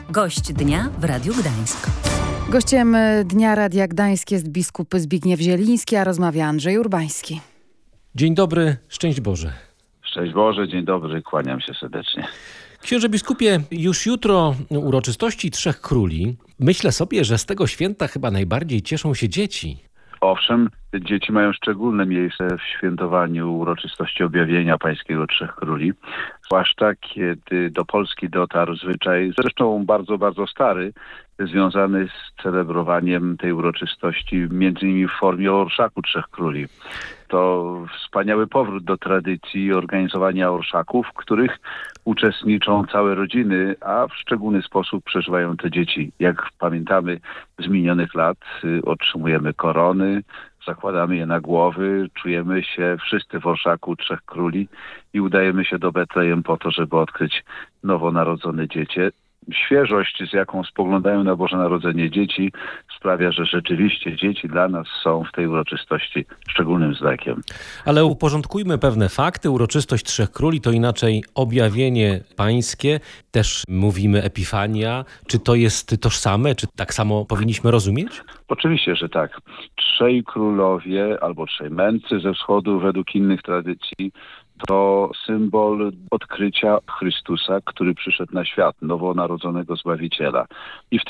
Gość dnia w Radiu Gdańsk. Gościem Dnia Radia Gdańsk jest biskup Zbigniew Zieliński, a rozmawia Andrzej Urbański. Dzień dobry, szczęść Boże. Szczęść Boże, dzień dobry, kłaniam się serdecznie. Księże biskupie, już jutro uroczystości Trzech Króli. Myślę sobie, że z tego święta chyba najbardziej cieszą się dzieci. Owszem, dzieci mają szczególne miejsce w świętowaniu uroczystości objawienia pańskiego Trzech Króli. Zwłaszcza kiedy do Polski dotarł zwyczaj, zresztą bardzo, bardzo stary, związany z celebrowaniem tej uroczystości, między innymi w formie orszaku Trzech Króli. To wspaniały powrót do tradycji organizowania orszaków, w których uczestniczą całe rodziny, a w szczególny sposób przeżywają te dzieci. Jak pamiętamy z minionych lat, otrzymujemy korony, zakładamy je na głowy, czujemy się wszyscy w orszaku Trzech Króli i udajemy się do Betlejem po to, żeby odkryć nowonarodzone dziecię. Świeżość, z jaką spoglądają na Boże Narodzenie dzieci, sprawia, że rzeczywiście dzieci dla nas są w tej uroczystości szczególnym znakiem. Ale uporządkujmy pewne fakty. Uroczystość Trzech Króli to inaczej objawienie pańskie. Też mówimy Epifania. Czy to jest tożsame? Czy tak samo powinniśmy rozumieć? Oczywiście, że tak. Trzej królowie albo trzej mędrcy ze wschodu według innych tradycji to symbol odkrycia Chrystusa, który przyszedł na świat, nowonarodzonego Zbawiciela. I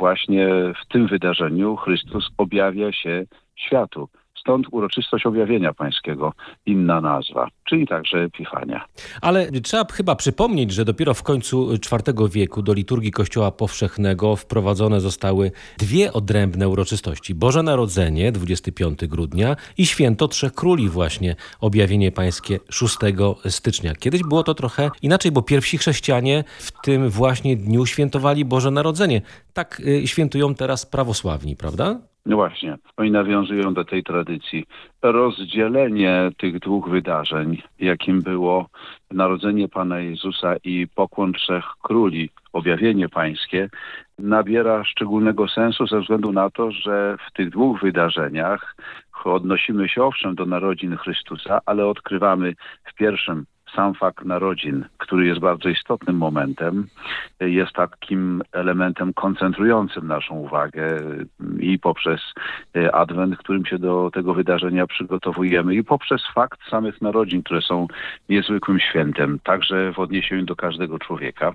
w tym wydarzeniu Chrystus objawia się światu. Stąd uroczystość objawienia pańskiego, inna nazwa, czyli także Epifania. Ale trzeba chyba przypomnieć, że dopiero w końcu IV wieku do liturgii Kościoła Powszechnego wprowadzone zostały dwie odrębne uroczystości. Boże Narodzenie, 25 grudnia i Święto Trzech Króli właśnie, objawienie pańskie 6 stycznia. Kiedyś było to trochę inaczej, bo pierwsi chrześcijanie w tym właśnie dniu świętowali Boże Narodzenie. Tak świętują teraz prawosławni, prawda? No właśnie, oni nawiązują do tej tradycji. Rozdzielenie tych dwóch wydarzeń, jakim było Narodzenie Pana Jezusa i pokłon Trzech Króli, objawienie pańskie, nabiera szczególnego sensu ze względu na to, że w tych dwóch wydarzeniach odnosimy się owszem do narodzin Chrystusa, ale odkrywamy w pierwszym sam fakt narodzin, który jest bardzo istotnym momentem, jest takim elementem koncentrującym naszą uwagę i poprzez Adwent, którym się do tego wydarzenia przygotowujemy, i poprzez fakt samych narodzin, które są niezwykłym świętem, także w odniesieniu do każdego człowieka.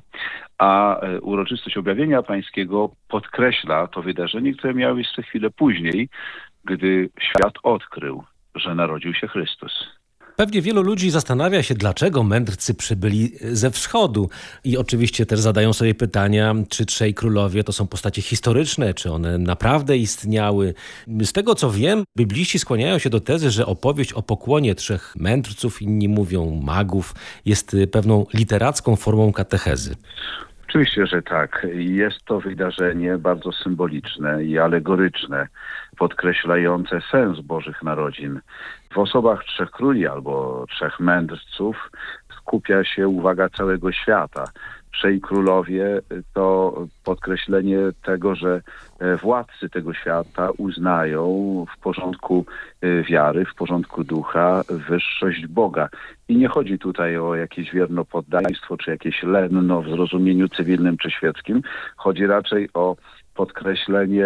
A uroczystość objawienia pańskiego podkreśla to wydarzenie, które miało miejsce chwilę później, gdy świat odkrył, że narodził się Chrystus. Pewnie wielu ludzi zastanawia się, dlaczego mędrcy przybyli ze wschodu. I oczywiście też zadają sobie pytania, czy trzej królowie to są postacie historyczne, czy one naprawdę istniały. Z tego co wiem, bibliści skłaniają się do tezy, że opowieść o pokłonie trzech mędrców, inni mówią magów, jest pewną literacką formą katechezy. Oczywiście, że tak. Jest to wydarzenie bardzo symboliczne i alegoryczne, podkreślające sens Bożych Narodzin. W osobach Trzech Króli albo Trzech Mędrców skupia się uwaga całego świata. Trzej królowie to podkreślenie tego, że władcy tego świata uznają w porządku wiary, w porządku ducha wyższość Boga. I nie chodzi tutaj o jakieś wiernopoddaństwo czy jakieś lenno w zrozumieniu cywilnym czy świeckim. Chodzi raczej o podkreślenie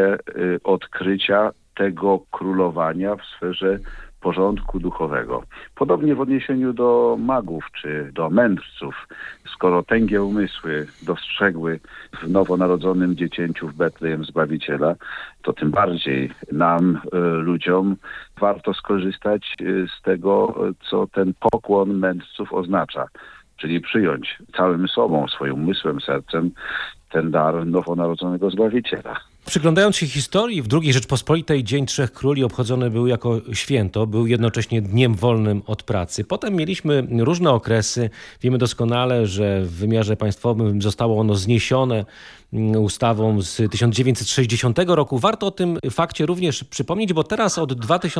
odkrycia tego królowania w sferze porządku duchowego. Podobnie w odniesieniu do magów czy do mędrców. Skoro tęgie umysły dostrzegły w nowonarodzonym dziecięciu w Betlejem Zbawiciela, to tym bardziej nam, ludziom, warto skorzystać z tego, co ten pokłon mędrców oznacza. Czyli przyjąć całym sobą, swoim umysłem, sercem ten dar nowonarodzonego Zbawiciela. Przyglądając się historii, w II Rzeczpospolitej Dzień Trzech Króli obchodzony był jako święto, był jednocześnie dniem wolnym od pracy. Potem mieliśmy różne okresy. Wiemy doskonale, że w wymiarze państwowym zostało ono zniesione ustawą z 1960 roku. Warto o tym fakcie również przypomnieć, bo teraz od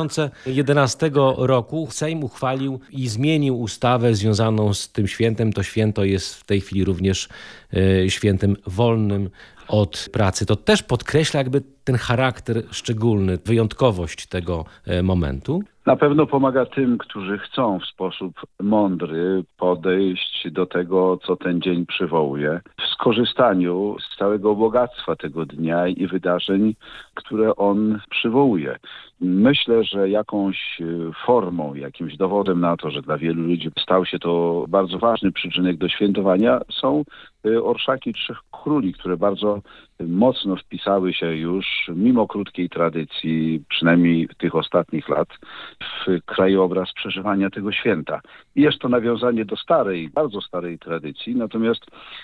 2011 roku Sejm uchwalił i zmienił ustawę związaną z tym świętem. To święto jest w tej chwili również świętem wolnym od pracy. To też podkreśla podkreśla jakby ten charakter szczególny, wyjątkowość tego momentu? Na pewno pomaga tym, którzy chcą w sposób mądry podejść do tego, co ten dzień przywołuje, w skorzystaniu z całego bogactwa tego dnia i wydarzeń, które on przywołuje. Myślę, że jakąś formą, jakimś dowodem na to, że dla wielu ludzi stał się to bardzo ważny przyczynek do świętowania, są orszaki Trzech Króli, które bardzo mocno wpisały się już, mimo krótkiej tradycji, przynajmniej tych ostatnich lat, w krajobraz przeżywania tego święta. I jest to nawiązanie do starej, bardzo starej tradycji, natomiast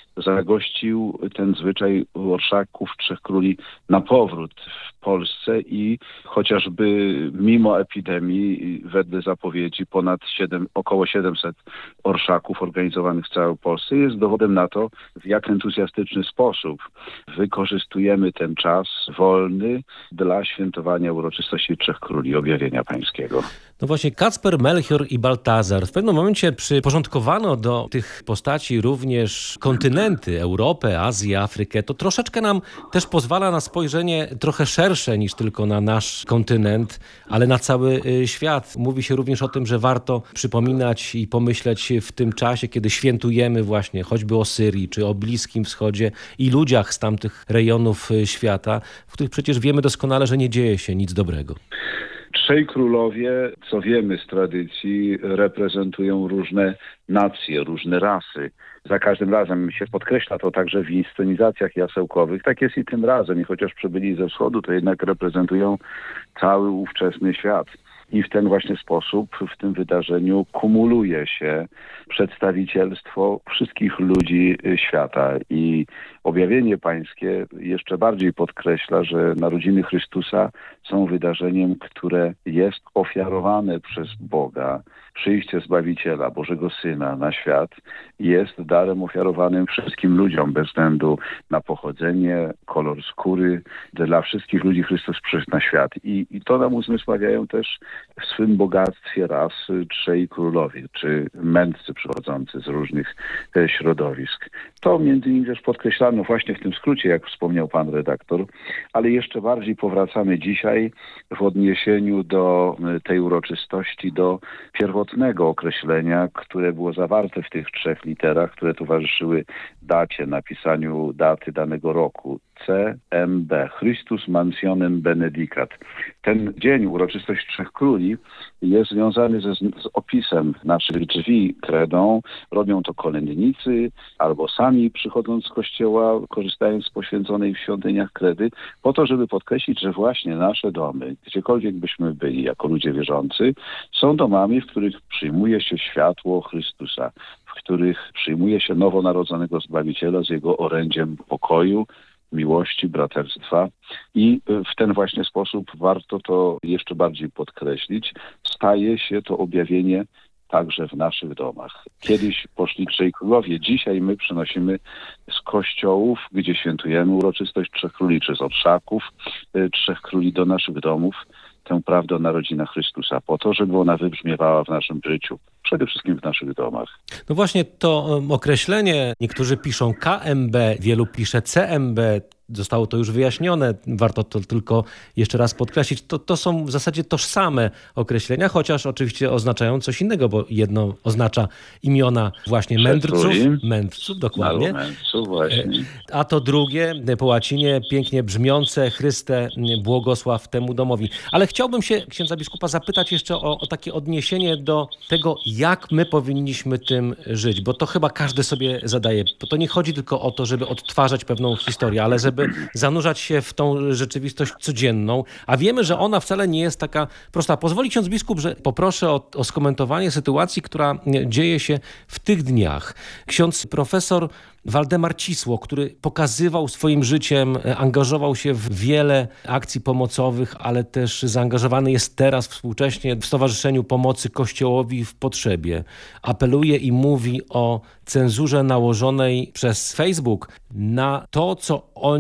zagościł ten zwyczaj orszaków Trzech Króli na powrót w Polsce i chociażby mimo epidemii, wedle zapowiedzi, około 700 orszaków organizowanych w całej Polsce jest dowodem na to, w jak entuzjastyczny sposób wykorzystujemy ten czas wolny dla świętowania uroczystości Trzech Króli, objawienia pańskiego. No właśnie, Kacper, Melchior i Baltazar. W pewnym momencie przyporządkowano do tych postaci również kontynenty, Europę, Azję, Afrykę. To troszeczkę nam też pozwala na spojrzenie trochę szersze niż tylko na nasz kontynent, ale na cały świat. Mówi się również o tym, że warto przypominać i pomyśleć w tym czasie, kiedy świętujemy właśnie choćby o Syrii, czy o Bliskim Wschodzie i ludziach z tamtych rejonów świata, w których przecież wiemy doskonale, że nie dzieje się nic dobrego. Trzej królowie, co wiemy z tradycji, reprezentują różne nacje, różne rasy. Za każdym razem się podkreśla to także w inscenizacjach jasełkowych. Tak jest i tym razem. I chociaż przybyli ze wschodu, to jednak reprezentują cały ówczesny świat. I w ten właśnie sposób w tym wydarzeniu kumuluje się przedstawicielstwo wszystkich ludzi świata. I objawienie pańskie jeszcze bardziej podkreśla, że narodziny Chrystusa są wydarzeniem, które jest ofiarowane przez Boga. Przyjście Zbawiciela, Bożego Syna na świat jest darem ofiarowanym wszystkim ludziom, bez względu na pochodzenie, kolor skóry. Dla wszystkich ludzi Chrystus przyszedł na świat. I to nam uzmysławiają też w swym bogactwie ras Trzej Królowie, czy mędrcy przychodzący z różnych środowisk. To między innymi też podkreślano właśnie w tym skrócie, jak wspomniał pan redaktor, ale jeszcze bardziej powracamy dzisiaj w odniesieniu do tej uroczystości, do pierwotnego określenia, które było zawarte w tych trzech literach, które towarzyszyły dacie, napisaniu daty danego roku. CMB, Christus Mansionem Benedicat. Ten dzień, uroczystość Trzech Króli, jest związany z opisem naszych drzwi kredą. Robią to kolędnicy albo sami przychodząc z kościoła, korzystając z poświęconej w świątyniach kredy, po to, żeby podkreślić, że właśnie nasze domy, gdziekolwiek byśmy byli jako ludzie wierzący, są domami, w których przyjmuje się światło Chrystusa, w których przyjmuje się nowonarodzonego Zbawiciela z Jego orędziem pokoju, miłości, braterstwa i w ten właśnie sposób warto to jeszcze bardziej podkreślić. Staje się to objawienie także w naszych domach. Kiedyś poszli Trzej Królowie, dzisiaj my przynosimy z kościołów, gdzie świętujemy uroczystość Trzech Króli, czy z orszaków Trzech Króli do naszych domów, tę prawdę o narodzinach Chrystusa, po to, żeby ona wybrzmiewała w naszym życiu. Przede wszystkim w naszych domach. No właśnie to określenie, niektórzy piszą KMB, wielu pisze CMB, zostało to już wyjaśnione, warto to tylko jeszcze raz podkreślić. To są w zasadzie tożsame określenia, chociaż oczywiście oznaczają coś innego, bo jedno oznacza imiona właśnie mędrców, dokładnie. Mędrców, właśnie. A to drugie po łacinie pięknie brzmiące Chryste błogosław temu domowi. Ale chciałbym się księdza biskupa zapytać jeszcze o takie odniesienie do tego, jak my powinniśmy tym żyć, bo to chyba każdy sobie zadaje. Bo to nie chodzi tylko o to, żeby odtwarzać pewną historię, ale żeby zanurzać się w tą rzeczywistość codzienną, a wiemy, że ona wcale nie jest taka prosta. Pozwoli ksiądz biskup, że poproszę o skomentowanie sytuacji, która dzieje się w tych dniach. Ksiądz profesor Waldemar Cisło, który pokazywał swoim życiem, angażował się w wiele akcji pomocowych, ale też zaangażowany jest teraz współcześnie w Stowarzyszeniu Pomocy Kościołowi w Potrzebie. Apeluje i mówi o cenzurze nałożonej przez Facebook na to, co oni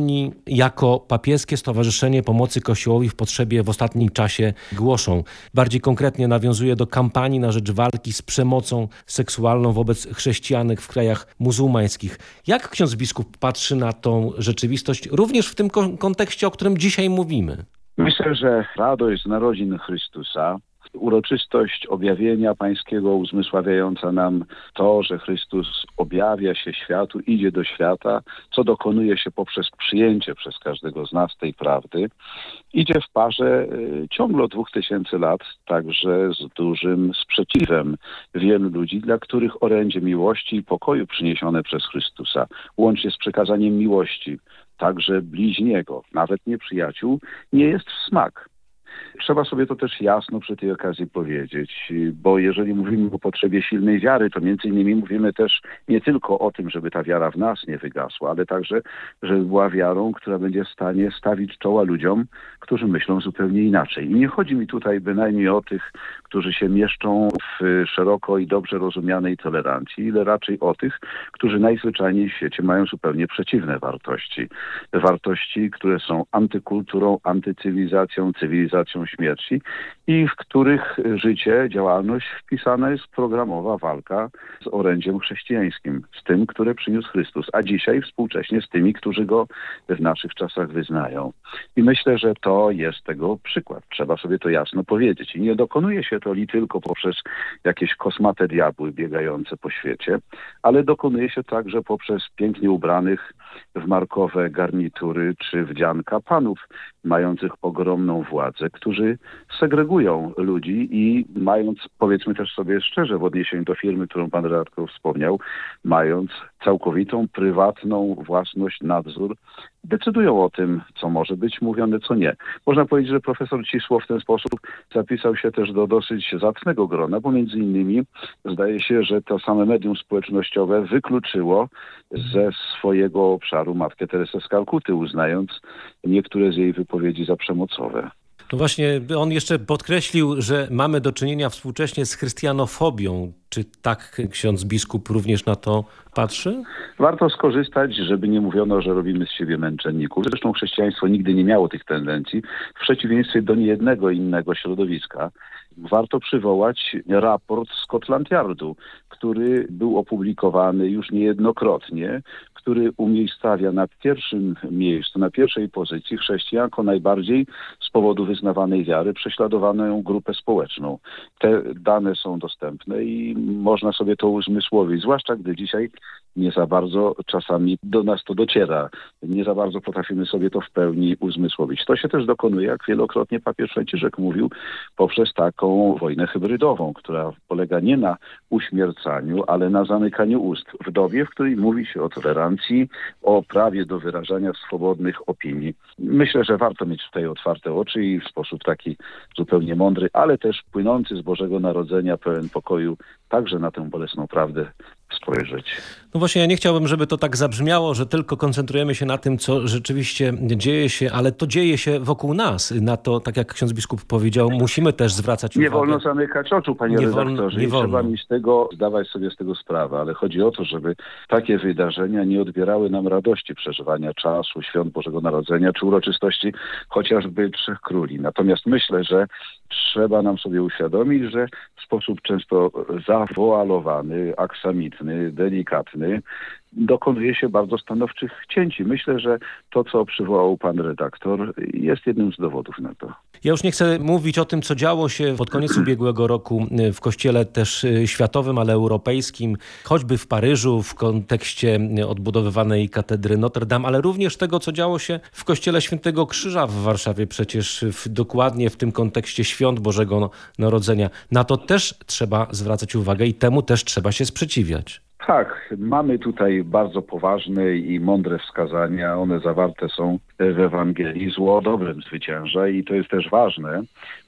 oni jako Papieskie Stowarzyszenie Pomocy Kościołowi w Potrzebie w ostatnim czasie głoszą? Bardziej konkretnie nawiązuje do kampanii na rzecz walki z przemocą seksualną wobec chrześcijanek w krajach muzułmańskich. Jak ksiądz biskup patrzy na tą rzeczywistość, również w tym kontekście, o którym dzisiaj mówimy? Myślę, że radość z narodzin Chrystusa, uroczystość objawienia pańskiego uzmysławiająca nam to, że Chrystus objawia się światu, idzie do świata, co dokonuje się poprzez przyjęcie przez każdego z nas tej prawdy, idzie w parze ciągle od 2000 lat, także z dużym sprzeciwem wielu ludzi, dla których orędzie miłości i pokoju przyniesione przez Chrystusa, łącznie z przekazaniem miłości, także bliźniego, nawet nieprzyjaciół, nie jest w smak. Trzeba sobie to też jasno przy tej okazji powiedzieć, bo jeżeli mówimy o potrzebie silnej wiary, to między innymi mówimy też nie tylko o tym, żeby ta wiara w nas nie wygasła, ale także, żeby była wiarą, która będzie w stanie stawić czoła ludziom, którzy myślą zupełnie inaczej. I nie chodzi mi tutaj bynajmniej o tych, którzy się mieszczą w szeroko i dobrze rozumianej tolerancji, ile raczej o tych, którzy najzwyczajniej w świecie mają zupełnie przeciwne wartości. Wartości, które są antykulturą, antycywilizacją, cywilizacją śmierci i w których życie, działalność wpisana jest programowa walka z orędziem chrześcijańskim, z tym, które przyniósł Chrystus, a dzisiaj współcześnie z tymi, którzy go w naszych czasach wyznają. I myślę, że to jest tego przykład. Trzeba sobie to jasno powiedzieć. I nie dokonuje się to tylko poprzez jakieś kosmate diabły biegające po świecie, ale dokonuje się także poprzez pięknie ubranych w markowe garnitury czy wdzianka panów mających ogromną władzę, którzy segregują ludzi i mając, powiedzmy też sobie szczerze, w odniesieniu do firmy, którą pan redaktor wspomniał, mając całkowitą, prywatną własność, nadzór, decydują o tym, co może być mówione, co nie. Można powiedzieć, że profesor Cisło w ten sposób zapisał się też do dosyć zacnego grona, bo między innymi zdaje się, że to same medium społecznościowe wykluczyło ze swojego obszaru matkę Teresę z Kalkuty, uznając niektóre z jej wypowiedzi za przemocowe. No właśnie, on jeszcze podkreślił, że mamy do czynienia współcześnie z chrystianofobią. Czy tak ksiądz biskup również na to patrzy? Warto skorzystać, żeby nie mówiono, że robimy z siebie męczenników. Zresztą chrześcijaństwo nigdy nie miało tych tendencji, w przeciwieństwie do niejednego innego środowiska. Warto przywołać raport Scotland Yardu, który był opublikowany już niejednokrotnie, który umiejscawia na pierwszym miejscu, na pierwszej pozycji chrześcijanką najbardziej z powodu wyznawanej wiary prześladowaną grupę społeczną. Te dane są dostępne i można sobie to uzmysłowić, zwłaszcza gdy dzisiaj nie za bardzo czasami do nas to dociera. Nie za bardzo potrafimy sobie to w pełni uzmysłowić. To się też dokonuje, jak wielokrotnie papież Franciszek mówił, poprzez taką wojnę hybrydową, która polega nie na uśmiercaniu, ale na zamykaniu ust w dobie, w której mówi się o tolerancji, o prawie do wyrażania swobodnych opinii. Myślę, że warto mieć tutaj otwarte oczy i w sposób taki zupełnie mądry, ale też płynący z Bożego Narodzenia, pełen pokoju, także na tę bolesną prawdę spojrzeć. No właśnie, ja nie chciałbym, żeby to tak zabrzmiało, że tylko koncentrujemy się na tym, co rzeczywiście dzieje się, ale to dzieje się wokół nas. Na to, tak jak ksiądz biskup powiedział, musimy też zwracać uwagę. Nie wolno zamykać oczu, panie redaktorze. Nie wolno. Trzeba mieć zdawać sobie z tego sprawę, ale chodzi o to, żeby takie wydarzenia nie odbierały nam radości przeżywania czasu, świąt Bożego Narodzenia, czy uroczystości chociażby Trzech Króli. Natomiast myślę, że trzeba nam sobie uświadomić, że w sposób często zawoalowany, aksamitny, delikatny, dokonuje się bardzo stanowczych cięć. Myślę, że to, co przywołał pan redaktor, jest jednym z dowodów na to. Ja już nie chcę mówić o tym, co działo się pod koniec ubiegłego roku w kościele też światowym, ale europejskim, choćby w Paryżu w kontekście odbudowywanej katedry Notre Dame, ale również tego, co działo się w kościele Świętego Krzyża w Warszawie, przecież dokładnie w tym kontekście świąt Bożego Narodzenia. Na to też trzeba zwracać uwagę i temu też trzeba się sprzeciwiać. Tak, mamy tutaj bardzo poważne i mądre wskazania. One zawarte są w Ewangelii. Zło dobrem zwycięża i to jest też ważne,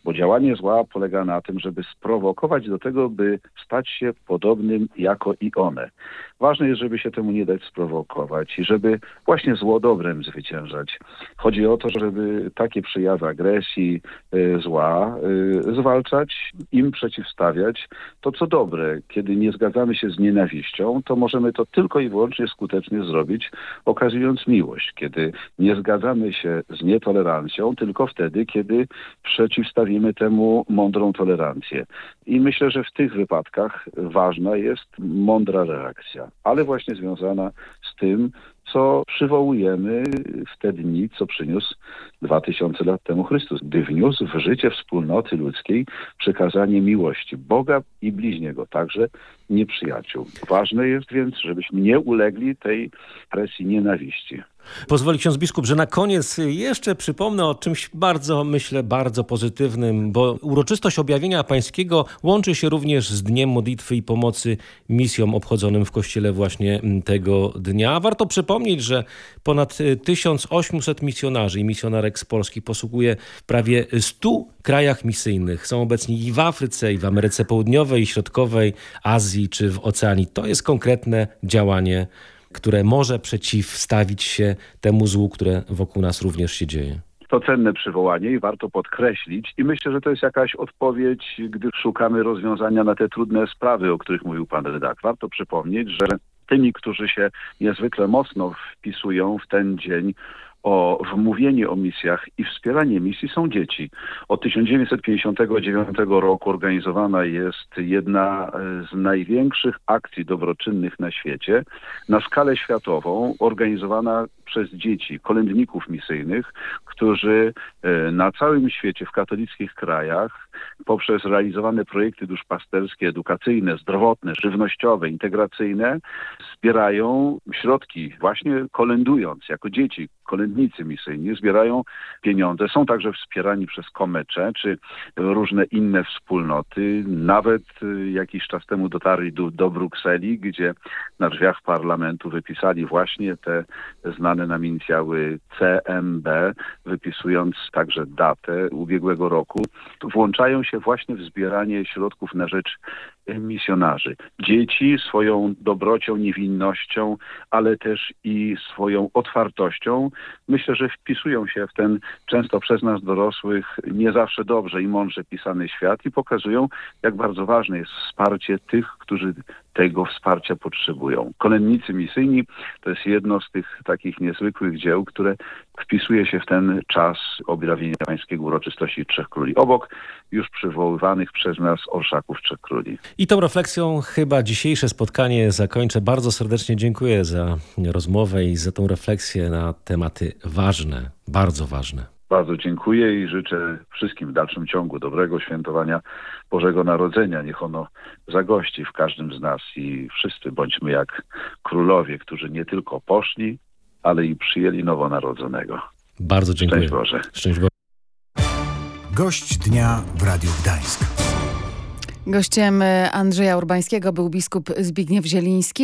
Bo działanie zła polega na tym, żeby sprowokować do tego, by stać się podobnym jako i one. Ważne jest, żeby się temu nie dać sprowokować i żeby właśnie zło dobrem zwyciężać. Chodzi o to, żeby takie przejawy agresji, zła zwalczać, im przeciwstawiać to, co dobre. Kiedy nie zgadzamy się z nienawiścią, to możemy to tylko i wyłącznie skutecznie zrobić, okazując miłość. Kiedy nie zgadzamy się z nietolerancją, tylko wtedy, kiedy przeciwstawimy temu mądrą tolerancję. I myślę, że w tych wypadkach ważna jest mądra reakcja, ale właśnie związana z tym, co przywołujemy w te dni, co przyniósł 2000 lat temu Chrystus, gdy wniósł w życie wspólnoty ludzkiej przykazanie miłości Boga i bliźniego, także nieprzyjaciół. Ważne jest więc, żebyśmy nie ulegli tej presji nienawiści. Pozwoli ksiądz biskup, że na koniec jeszcze przypomnę o czymś bardzo pozytywnym, bo uroczystość objawienia pańskiego łączy się również z Dniem Modlitwy i Pomocy misjom obchodzonym w Kościele właśnie tego dnia. Warto przypomnieć, że ponad 1800 misjonarzy i misjonarek z Polski posługuje w prawie 100 krajach misyjnych. Są obecni i w Afryce, i w Ameryce Południowej, i Środkowej, Azji czy w Oceanii. To jest konkretne działanie, które może przeciwstawić się temu złu, które wokół nas również się dzieje. To cenne przywołanie i warto podkreślić. I myślę, że to jest jakaś odpowiedź, gdy szukamy rozwiązania na te trudne sprawy, o których mówił pan redaktor. Warto przypomnieć, że tymi, którzy się niezwykle mocno wpisują w ten dzień w mówienie o misjach i wspieranie misji są dzieci. Od 1959 roku organizowana jest jedna z największych akcji dobroczynnych na świecie, na skalę światową, organizowana przez dzieci, kolędników misyjnych, którzy na całym świecie, w katolickich krajach, poprzez realizowane projekty duszpasterskie, edukacyjne, zdrowotne, żywnościowe, integracyjne, zbierają środki, właśnie kolędując, jako dzieci, kolędnicy misyjni, zbierają pieniądze. Są także wspierani przez Komecze, czy różne inne wspólnoty. Nawet jakiś czas temu dotarli do Brukseli, gdzie na drzwiach parlamentu wypisali właśnie te znane nam inicjały CMB, wypisując także datę ubiegłego roku. Włączają się właśnie w zbieranie środków na rzecz misjonarzy. Dzieci swoją dobrocią, niewinnością, ale też i swoją otwartością, myślę, że wpisują się w ten często przez nas dorosłych nie zawsze dobrze i mądrze pisany świat i pokazują, jak bardzo ważne jest wsparcie tych, którzy tego wsparcia potrzebują. Kolędnicy misyjni to jest jedno z tych takich niezwykłych dzieł, które wpisuje się w ten czas objawienia pańskiego uroczystości Trzech Króli, obok już przywoływanych przez nas orszaków Trzech Króli. I tą refleksją chyba dzisiejsze spotkanie zakończę. Bardzo serdecznie dziękuję za rozmowę i za tą refleksję na tematy ważne, bardzo ważne. Bardzo dziękuję i życzę wszystkim w dalszym ciągu dobrego świętowania Bożego Narodzenia. Niech ono zagości w każdym z nas i wszyscy bądźmy jak królowie, którzy nie tylko poszli, ale i przyjęli nowonarodzonego. Bardzo dziękuję. Szczęść Boże. Szczęść Boże. Gość dnia w Radiu Gdańsk. Gościem Andrzeja Urbańskiego był biskup Zbigniew Zieliński.